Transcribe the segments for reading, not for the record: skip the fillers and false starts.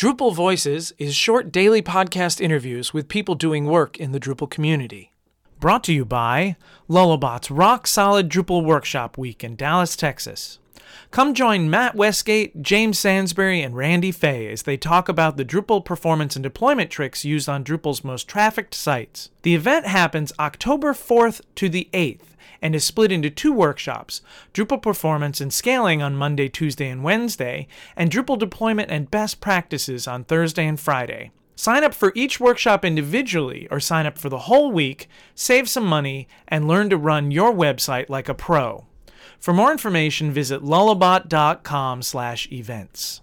Drupal Voices is short daily podcast interviews with people doing work in the Drupal community. Brought to you by Lullabot's Rock Solid Drupal Workshop Week in Dallas, Texas. Come join Matt Westgate, James Sansbury, and Randy Fay as they talk about the Drupal performance and deployment tricks used on Drupal's most trafficked sites. The event happens October 4th to the 8th and is split into two workshops, Drupal Performance and Scaling on Monday, Tuesday, and Wednesday, and Drupal Deployment and Best Practices on Thursday and Friday. Sign up for each workshop individually or sign up for the whole week, save some money, and learn to run your website like a pro. For more information, visit lullabot.com/events.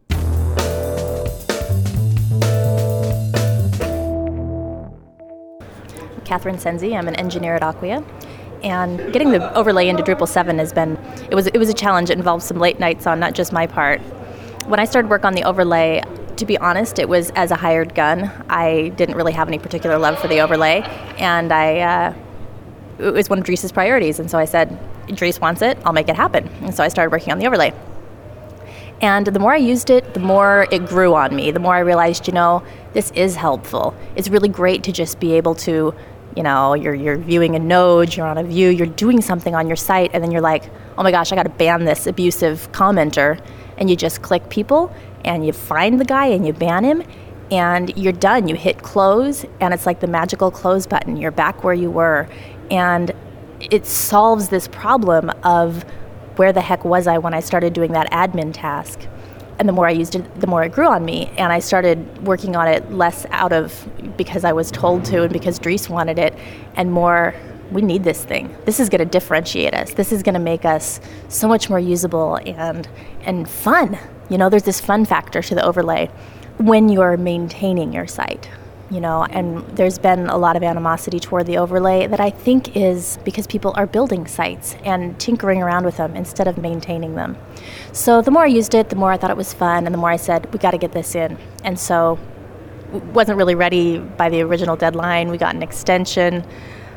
Catherine Senzi. I'm an engineer at Acquia. And getting the overlay into Drupal 7 it was a challenge. It involved some late nights on not just my part. When I started work on the overlay, to be honest, it was as a hired gun. I didn't really have any particular love for the overlay, and it was one of Dries' priorities. And so I said, Dries wants it, I'll make it happen. And so I started working on the overlay. And the more I used it, the more it grew on me. The more I realized, this is helpful. It's really great to just be able to, you're viewing a node, you're on a view, you're doing something on your site, and then you're like, oh my gosh, I got to ban this abusive commenter. And you just click people, and you find the guy, and you ban him, and you're done. You hit close, and it's like the magical close button. You're back where you were. And it solves this problem of where the heck was I when I started doing that admin task. And the more I used it, the more it grew on me. And I started working on it less out of because I was told to and because Dries wanted it, and more, we need this thing. This is going to differentiate us. This is going to make us so much more usable and fun. There's this fun factor to the overlay when you're maintaining your site. And there's been a lot of animosity toward the overlay that I think is because people are building sites and tinkering around with them instead of maintaining them. So the more I used it, the more I thought it was fun, and the more I said, we got to get this in. And so wasn't really ready by the original deadline. We got an extension.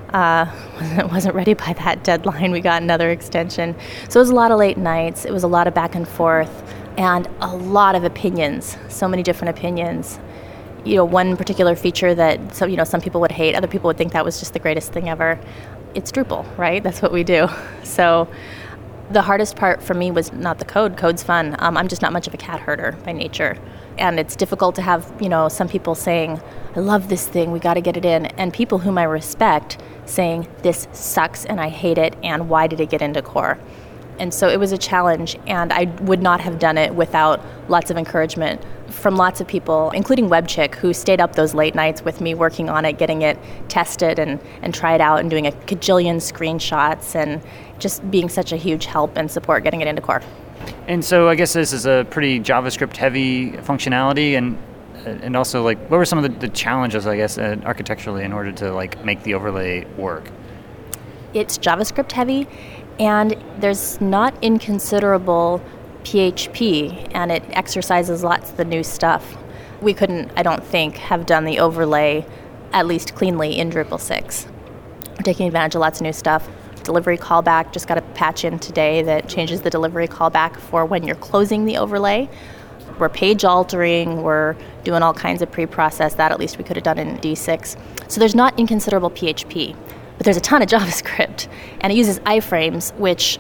Wasn't ready by that deadline. We got another extension. So it was a lot of late nights. It was a lot of back and forth and a lot of opinions, so many different opinions. One particular feature that some people would hate, other people would think that was just the greatest thing ever. It's Drupal, right? That's what we do. So the hardest part for me was not the code. Code's fun. I'm just not much of a cat herder by nature. And it's difficult to have, some people saying, I love this thing, we got to get it in. And people whom I respect saying, this sucks and I hate it, and why did it get into core? And so it was a challenge, and I would not have done it without lots of encouragement from lots of people, including WebChick, who stayed up those late nights with me working on it, getting it tested and tried out and doing a cajillion screenshots and just being such a huge help and support getting it into core. And so I guess this is a pretty JavaScript-heavy functionality, and also, what were some of the challenges, I guess, architecturally in order to, make the overlay work? It's JavaScript-heavy, and there's not inconsiderable PHP, and it exercises lots of the new stuff. We couldn't, I don't think, have done the overlay at least cleanly in Drupal 6. We're taking advantage of lots of new stuff. Delivery callback, just got a patch in today that changes the delivery callback for when you're closing the overlay. We're page altering, we're doing all kinds of pre-process. That at least we could have done in D6. So there's not inconsiderable PHP. But there's a ton of JavaScript, and it uses iframes, which,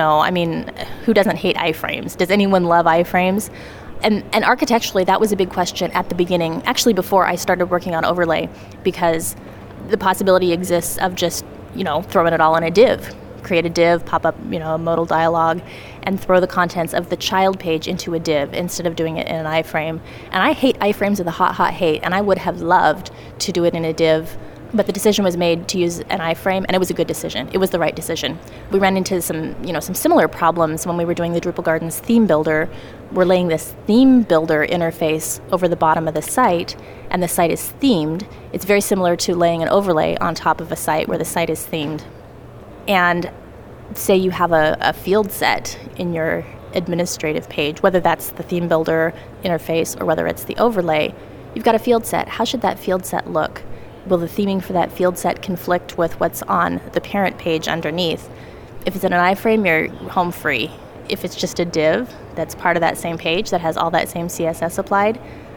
who doesn't hate iframes? Does anyone love iframes? And architecturally, that was a big question at the beginning, actually before I started working on overlay, because the possibility exists of just, throwing it all in a div. Create a div, pop up, a modal dialog, and throw the contents of the child page into a div instead of doing it in an iframe. And I hate iframes with a hot, hot hate, and I would have loved to do it in a div. But the decision was made to use an iframe, and it was a good decision. It was the right decision. We ran into some similar problems when we were doing the Drupal Gardens theme builder. We're laying this theme builder interface over the bottom of the site, and the site is themed. It's very similar to laying an overlay on top of a site where the site is themed. And say you have a field set in your administrative page, whether that's the theme builder interface or whether it's the overlay, you've got a field set. How should that field set look? Will the theming for that field set conflict with what's on the parent page underneath? If it's in an iframe, you're home free. If it's just a div that's part of that same page that has all that same CSS applied,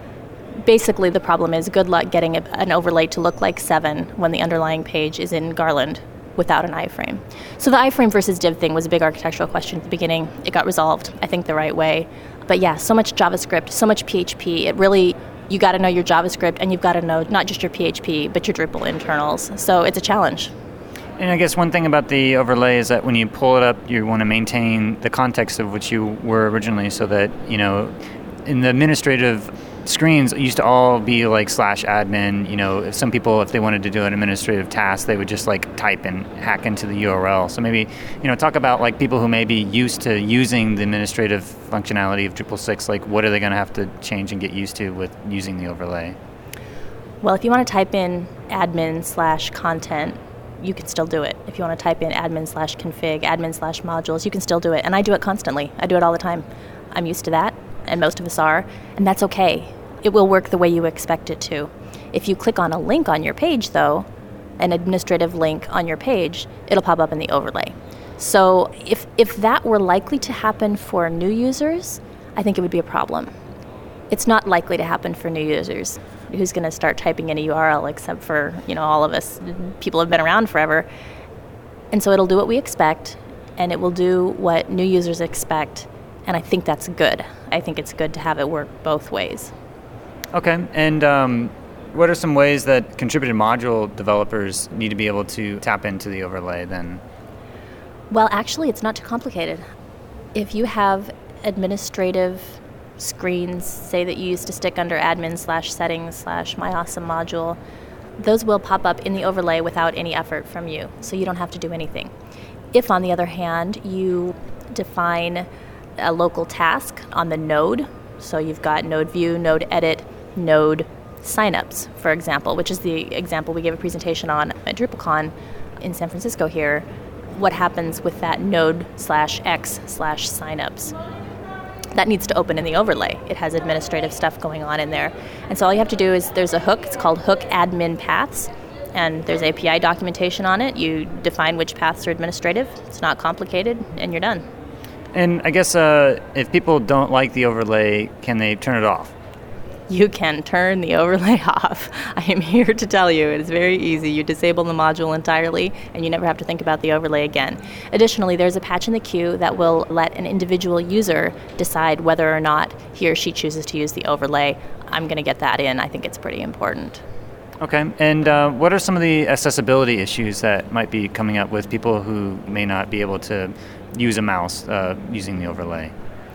basically the problem is good luck getting an overlay to look like 7 when the underlying page is in Garland without an iframe. So the iframe versus div thing was a big architectural question at the beginning. It got resolved, I think, the right way. But yeah, so much JavaScript, so much PHP. It really, you got to know your JavaScript, and you've got to know not just your PHP, but your Drupal internals. So it's a challenge. And I guess one thing about the overlay is that when you pull it up, you want to maintain the context of which you were originally, so that, in the administrative screens, it used to all be like /admin. If some people, if they wanted to do an administrative task, they would just like type and hack into the URL. So maybe, talk about like people who may be used to using the administrative functionality of Drupal 6, like what are they going to have to change and get used to with using the overlay? Well, if you want to type in admin/content, you can still do it. If you want to type in admin/config, admin/modules, you can still do it. And I do it constantly. I do it all the time. I'm used to that, and most of us are, and that's okay. It will work the way you expect it to. If you click on a link on your page, though, an administrative link on your page, it'll pop up in the overlay. So if that were likely to happen for new users, I think it would be a problem. It's not likely to happen for new users. Who's going to start typing in a URL except for, all of us? People have been around forever. And so it'll do what we expect, and it will do what new users expect, and I think that's good. I think it's good to have it work both ways. Okay, and what are some ways that contributed module developers need to be able to tap into the overlay then? Well, actually, it's not too complicated. If you have administrative screens, say that you used to stick under admin/settings/myawesome module, those will pop up in the overlay without any effort from you, so you don't have to do anything. If, on the other hand, you define a local task on the node, so you've got node view, node edit, node signups, for example, which is the example we gave a presentation on at DrupalCon in San Francisco here. What happens with that node/x/signups? That needs to open in the overlay. It has administrative stuff going on in there. And so all you have to do is, there's a hook, it's called hook admin paths, and there's API documentation on it. You define which paths are administrative. It's not complicated, and you're done. And I guess if people don't like the overlay, can they turn it off? You can turn the overlay off. I am here to tell you it is very easy. You disable the module entirely, and you never have to think about the overlay again. Additionally, there's a patch in the queue that will let an individual user decide whether or not he or she chooses to use the overlay. I'm going to get that in. I think it's pretty important. Okay, and what are some of the accessibility issues that might be coming up with people who may not be able to use a mouse using the overlay?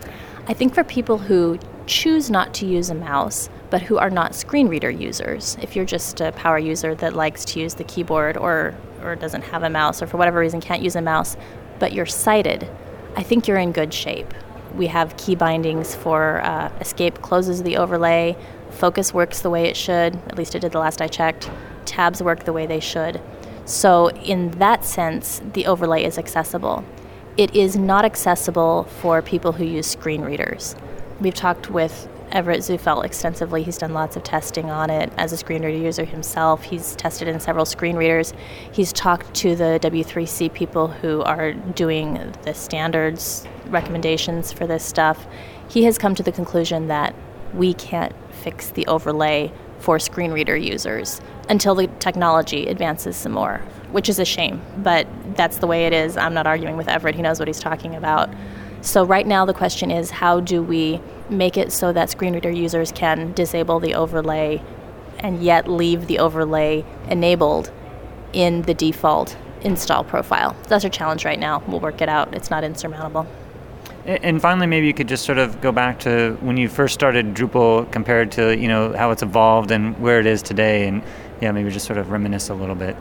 I think for people who choose not to use a mouse, but who are not screen reader users, if you're just a power user that likes to use the keyboard or doesn't have a mouse, or for whatever reason can't use a mouse, but you're sighted, I think you're in good shape. We have key bindings for escape closes the overlay, focus works the way it should, at least it did the last I checked, tabs work the way they should. So in that sense, the overlay is accessible. It is not accessible for people who use screen readers. We've talked with Everett Zufelt extensively. He's done lots of testing on it as a screen reader user himself. He's tested in several screen readers. He's talked to the W3C people who are doing the standards recommendations for this stuff. He has come to the conclusion that we can't fix the overlay for screen reader users until the technology advances some more, which is a shame, but that's the way it is. I'm not arguing with Everett. He knows what he's talking about. So right now the question is, how do we make it so that screen reader users can disable the overlay and yet leave the overlay enabled in the default install profile? That's our challenge right now. We'll work it out. It's not insurmountable. And finally, maybe you could just sort of go back to when you first started Drupal compared to, how it's evolved and where it is today, and maybe just sort of reminisce a little bit.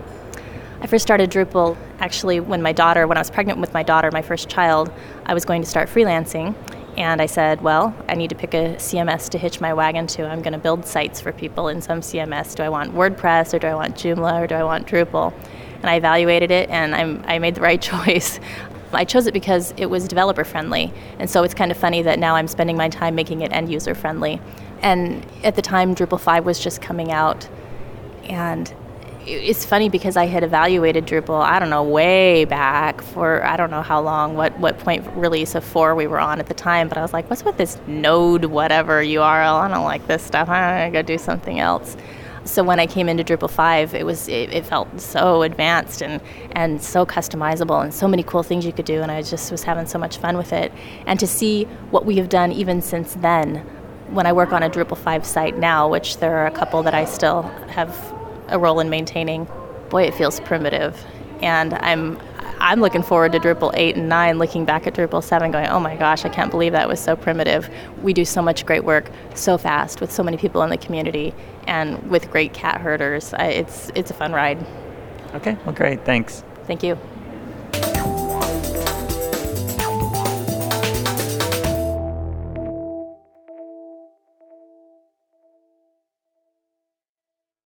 I first started Drupal actually when I was pregnant with my daughter, my first child. I was going to start freelancing, and I said, well, I need to pick a CMS to hitch my wagon to. I'm going to build sites for people in some CMS. Do I want WordPress, or do I want Joomla, or do I want Drupal? And I evaluated it, and I made the right choice. I chose it because it was developer friendly, and so it's kind of funny that now I'm spending my time making it end user friendly. And at the time, Drupal 5 was just coming out, and it's funny because I had evaluated Drupal, I don't know, way back for I don't know how long, what point release of 4 we were on at the time, but I was like, what's with this node whatever URL? I don't like this stuff. I'm going to go do something else. So when I came into Drupal 5, it felt so advanced and so customizable and so many cool things you could do, and I just was having so much fun with it. And to see what we have done even since then, when I work on a Drupal 5 site now, which there are a couple that I still have a role in maintaining, boy, it feels primitive. And I'm looking forward to Drupal 8 and 9, looking back at Drupal 7 going, oh my gosh, I can't believe that was so primitive. We do so much great work so fast with so many people in the community and with great cat herders. It's a fun ride. Okay, well, great. Thanks. Thank you.